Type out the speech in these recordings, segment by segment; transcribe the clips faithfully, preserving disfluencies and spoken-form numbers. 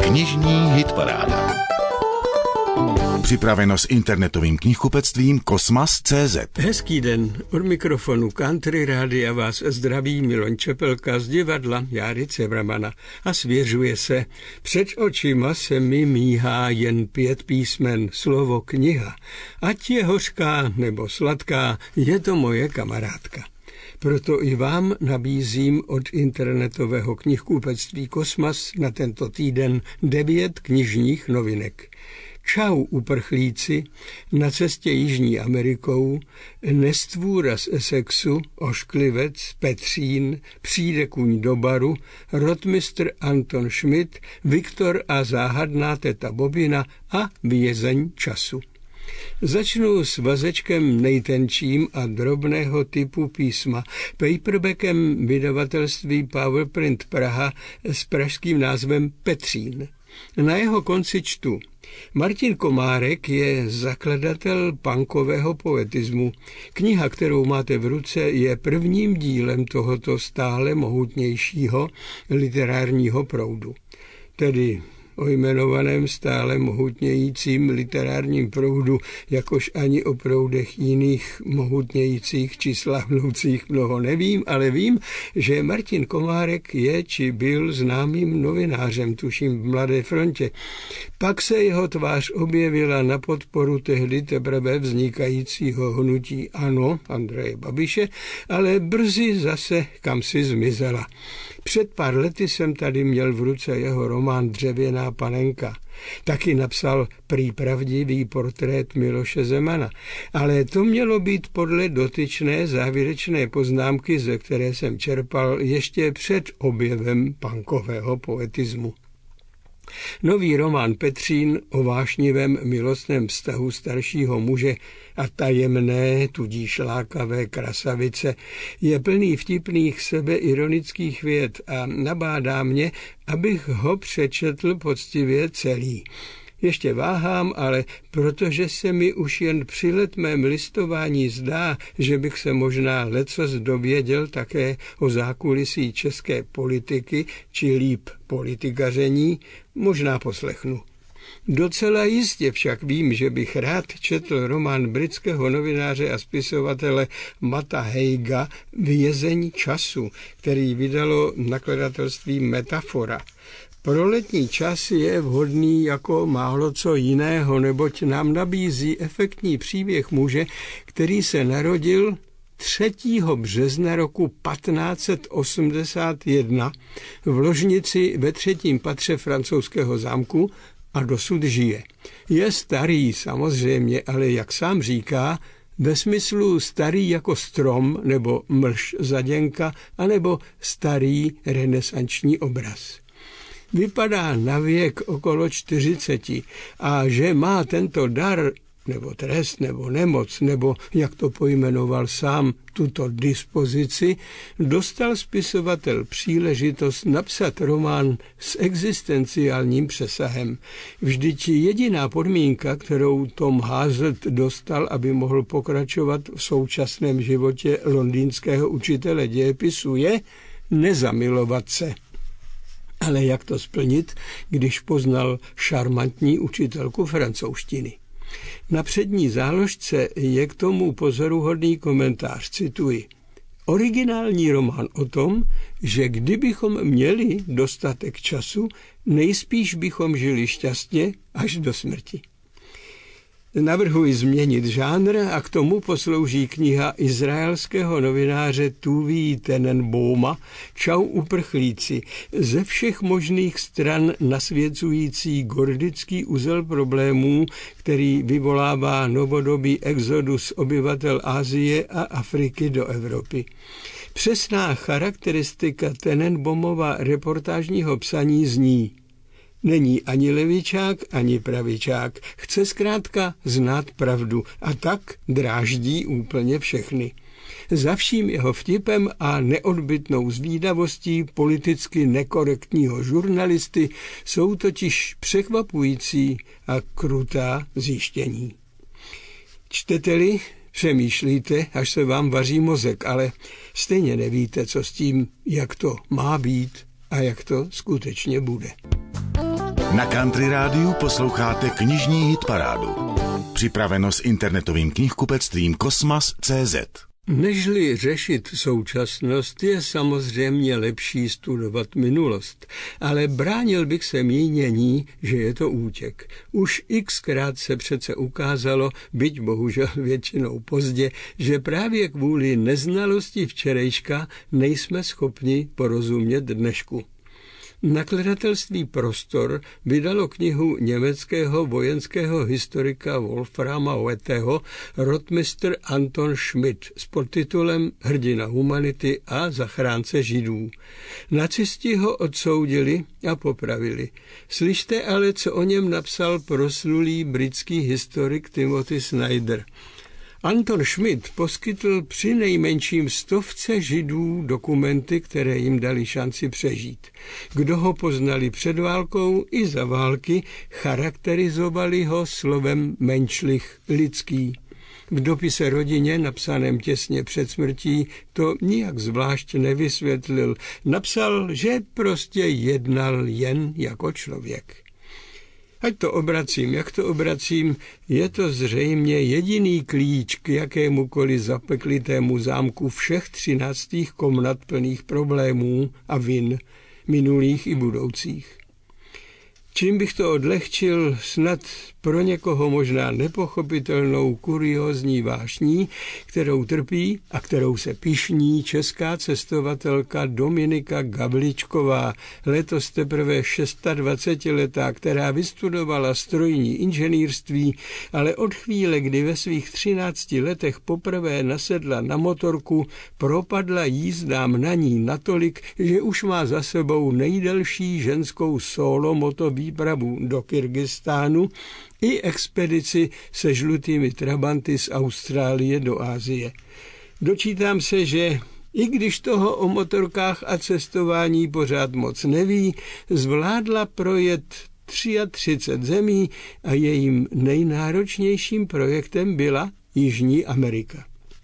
Knižní hitparáda. Připraveno s internetovým knihkupectvím Kosmas tečka cé zet. Hezký den, od mikrofonu Country Rádia vás zdraví Miloň Čepelka z divadla Járy Cevramana a svěřuje se. Před očima se mi míhá jen pět písmen, slovo kniha. Ať je hořká nebo sladká, je to moje kamarádka. Proto i vám nabízím od internetového knihkupectví Kosmas na tento týden devět knižních novinek. Čau uprchlíci, na cestě Jižní Amerikou, Nestvůra z Essexu, Ošklivec, Petřín, Přijde kuň do baru, rotmistr Anton Schmidt, Viktor a záhadná teta Bobina a Vězeň času. Začnu s vazečkem nejtenčím a drobného typu písma, paperbackem vydavatelství Powerprint Praha s pražským názvem Petřín. Na jeho konci čtu: Martin Komárek je zakladatel punkového poetismu. Kniha, kterou máte v ruce, je prvním dílem tohoto stále mohutnějšího literárního proudu. Tedy o jmenovaném stále mohutnějícím literárním proudu, jakož ani o proudech jiných mohutnějících či slavnoucích mnoho nevím, ale vím, že Martin Komárek je či byl známým novinářem, tuším v Mladé frontě. Pak se jeho tvář objevila na podporu tehdy teprve vznikajícího hnutí ANO Andreje Babiše, ale brzy zase kamsi zmizela. Před pár lety jsem tady měl v ruce jeho román Dřevěná panenka. Taky napsal prý pravdivý portrét Miloše Zemana, ale to mělo být podle dotyčné závěrečné poznámky, ze které jsem čerpal ještě před objevem punkového poetismu. Nový román Petřín o vášnivém milostném vztahu staršího muže a tajemné, tudíž lákavé krasavice je plný vtipných sebeironických vět a nabádá mě, abych ho přečetl poctivě celý. Ještě váhám, ale protože se mi už jen při letmém listování zdá, že bych se možná lecos dověděl také o zákulisí české politiky, či líp politikaření, možná poslechnu. Docela jistě však vím, že bych rád četl román britského novináře a spisovatele Matta Haiga Vězeň času, který vydalo nakladatelství Metafora. Pro letní čas je vhodný jako málo co jiného, neboť nám nabízí efektní příběh muže, který se narodil třetího března roku patnáct set osmdesát jedna v ložnici ve třetím patře francouzského zámku a dosud žije. Je starý samozřejmě, ale jak sám říká, ve smyslu starý jako strom nebo mlž zaděnka, anebo starý renesanční obraz. Vypadá na věk okolo čtyřiceti a že má tento dar, nebo trest, nebo nemoc, nebo, jak to pojmenoval sám, tuto dispozici, dostal spisovatel příležitost napsat román s existenciálním přesahem. Vždyť jediná podmínka, kterou Tom Hazlitt dostal, aby mohl pokračovat v současném životě londýnského učitele dějepisu, je nezamilovat se. Ale jak to splnit, když poznal šarmantní učitelku francouzštiny? Na přední záložce je k tomu pozoruhodný komentář, cituji. Originální román o tom, že kdybychom měli dostatek času, nejspíš bychom žili šťastně až do smrti. Navrhuji změnit žánr a k tomu poslouží kniha izraelského novináře Tuví Tenenbauma Čau uprchlíci, ze všech možných stran nasvěcující gordický uzel problémů, který vyvolává novodobý exodus obyvatel Asie a Afriky do Evropy. Přesná charakteristika Tenenbaumova reportážního psaní zní: není ani levičák, ani pravičák. Chce zkrátka znát pravdu a tak dráždí úplně všechny. Za vším jeho vtipem a neodbytnou zvídavostí politicky nekorektního žurnalisty jsou totiž překvapující a krutá zjištění. Čtete-li, přemýšlíte, až se vám vaří mozek, ale stejně nevíte, co s tím, jak to má být a jak to skutečně bude. Na Country Rádiu posloucháte knižní hitparádu. Připraveno s internetovým knihkupectvím Kosmas tečka cé zet. Nežli řešit současnost, je samozřejmě lepší studovat minulost, ale bránil bych se mínění, že je to útěk. Už xkrát se přece ukázalo, byť bohužel většinou pozdě, že právě kvůli neznalosti včerejška nejsme schopni porozumět dnešku. Nakladatelství Prostor vydalo knihu německého vojenského historika Wolframa Wetteho rotmistr Anton Schmidt s podtitulem Hrdina humanity a zachránce Židů. Nacisti ho odsoudili a popravili. Slyšte ale, co o něm napsal proslulý britský historik Timothy Snyder. Anton Schmidt poskytl přinejmenším stovce Židů dokumenty, které jim dali šanci přežít. Kdo ho poznali před válkou i za války, charakterizovali ho slovem menšlich, lidský. V dopise rodině, napsaném těsně před smrtí, to nijak zvlášť nevysvětlil. Napsal, že prostě jednal jen jako člověk. Ať to obracím, jak to obracím, je to zřejmě jediný klíč k jakémukoliv zapeklitému zámku všech třináctých komnat plných problémů a vin, minulých i budoucích. Čím bych to odlehčil, snad pro někoho možná nepochopitelnou kuriózní vášní, kterou trpí a kterou se pyšní česká cestovatelka Dominika Gavličková, letos teprve dvacetišestiletá, která vystudovala strojní inženýrství, ale od chvíle, kdy ve svých třinácti letech poprvé nasedla na motorku, propadla jízdám na ní natolik, že už má za sebou nejdelší ženskou solo motovýpravu do Kyrgyzstánu i expedici se žlutými trabanty z Austrálie do Asie. Dočítám se, že i když toho o motorkách a cestování pořád moc neví, zvládla projet třicet tři zemí a jejím nejnáročnějším projektem byla Jižní Amerika.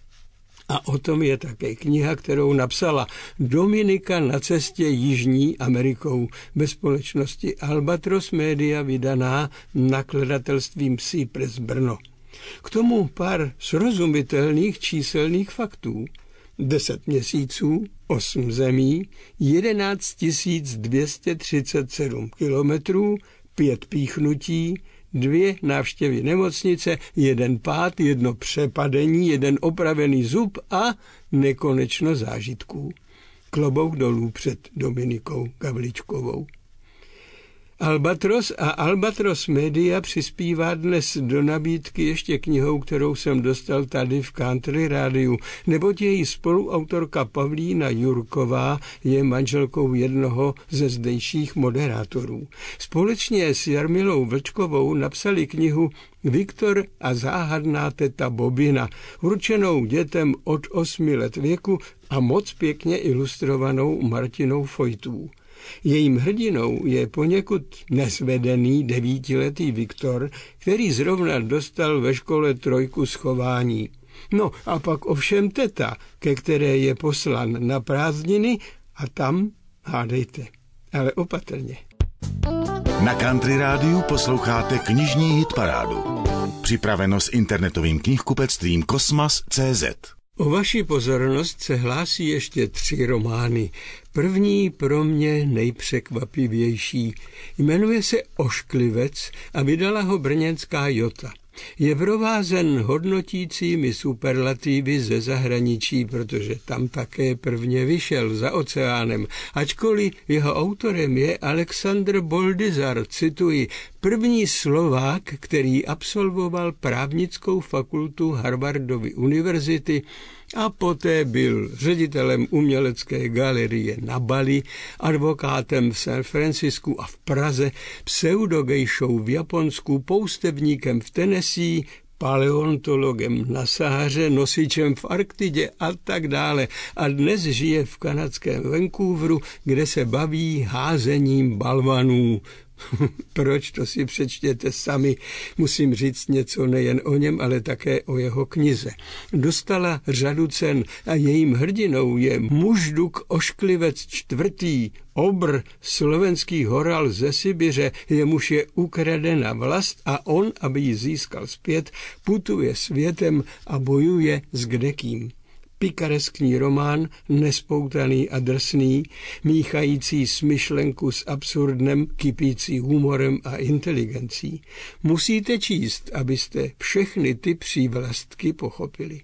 A o tom je také kniha, kterou napsala Dominika na cestě Jižní Amerikou ve společnosti Albatros Media, vydaná nakladatelstvím Cypress Brno. K tomu pár srozumitelných číselných faktů. Deset měsíců, osm zemí, jedenáct tisíc dvě stě třicet sedm kilometrů, pět píchnutí, dvě návštěvy nemocnice, jeden pád, jedno přepadení, jeden opravený zub a nekonečno zážitků. Klobouk dolů před Dominikou Gavličkovou. Albatros a Albatros Media přispívá dnes do nabídky ještě knihou, kterou jsem dostal tady v Country Rádiu, neboť její spoluautorka Pavlína Jurková je manželkou jednoho ze zdejších moderátorů. Společně s Jarmilou Vlčkovou napsali knihu Viktor a záhadná teta Bobina, určenou dětem od osmi let věku a moc pěkně ilustrovanou Martinou Fojtů. Jejím hrdinou je poněkud nesvedený devítiletý Viktor, který zrovna dostal ve škole trojku z chování. No a pak ovšem teta, ke které je poslan na prázdniny a tam hádejte, ale opatrně. Na Country Rádiu posloucháte knižní hitparádu. Připraveno s internetovým knihkupectvím Kosmas tečka cé zet. O vaši pozornost se hlásí ještě tři romány. První pro mě nejpřekvapivější. Jmenuje se Ošklivec a vydala ho brněnská Jota. Je provázen hodnotícími superlativy ze zahraničí, protože tam také prvně vyšel za oceánem, ačkoliv jeho autorem je Alexandr Boldizar, cituji, první Slovák, který absolvoval právnickou fakultu Harvardovy univerzity a poté byl ředitelem umělecké galerie na Bali, advokátem v San Francisku a v Praze, pseudogejšou v Japonsku, poustevníkem v Tennessee, paleontologem na Sahaře, nosičem v Arktidě a tak dále. A dnes žije v kanadském Vancouveru, kde se baví házením balvanů. Proč, to si přečtěte sami. Musím říct něco nejen o něm, ale také o jeho knize. Dostala řadu cen a jejím hrdinou je Mužduk Ošklivec čtvrtý, obr, slovenský horal ze Sibiře, jemuž je ukradena vlast a on, aby ji získal zpět, putuje světem a bojuje s kdekým. Pikareskní román, nespoutaný a drsný, míchající smyšlenku s absurdnem, kypící humorem a inteligencí. Musíte číst, abyste všechny ty přívlastky pochopili.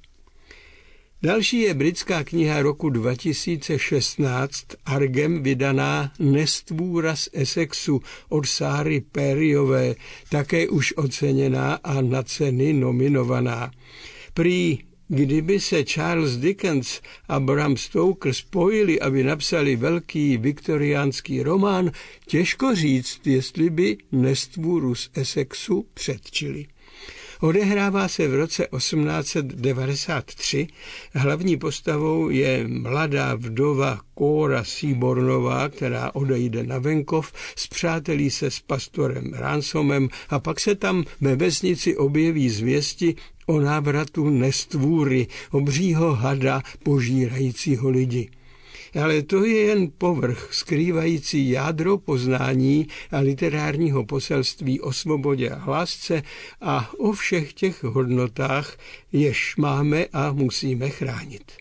Další je britská kniha roku dva tisíce šestnáct Argem vydaná Nestvůra z Essexu od Sáry Perryové, také už oceněná a na ceny nominovaná. Prý kdyby se Charles Dickens a Bram Stoker spojili, aby napsali velký viktoriánský román, těžko říct, jestli by Nestvůru z Essexu předčili. Odehrává se v roce osmnáct set devadesát tři. Hlavní postavou je mladá vdova Cora Seabornová, která odejde na venkov, spřátelí se s pastorem Ransomem a pak se tam ve vesnici objeví zvěsti o návratu Nestvůry, obřího hada požírajícího lidi. Ale to je jen povrch skrývající jádro poznání a literárního poselství o svobodě a lásce a o všech těch hodnotách, jež máme a musíme chránit.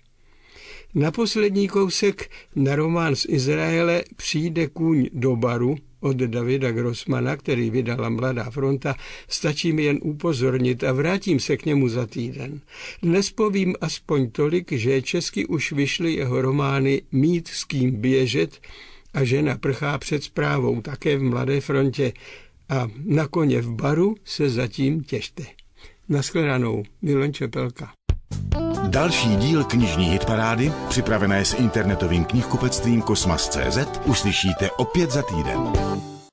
Na poslední kousek na román z Izraele Přijde kůň do baru od Davida Grossmana, který vydala Mladá fronta, stačí mi jen upozornit a vrátím se k němu za týden. Dnes povím aspoň tolik, že česky už vyšly jeho romány Mít s kým běžet a Žena prchá před zprávou, také v Mladé frontě. A na koně v baru se zatím těšte. Nashledanou, Milan Čepelka. Další díl knižní hitparády, připravené s internetovým knihkupectvím Kosmas tečka cé zet, uslyšíte opět za týden.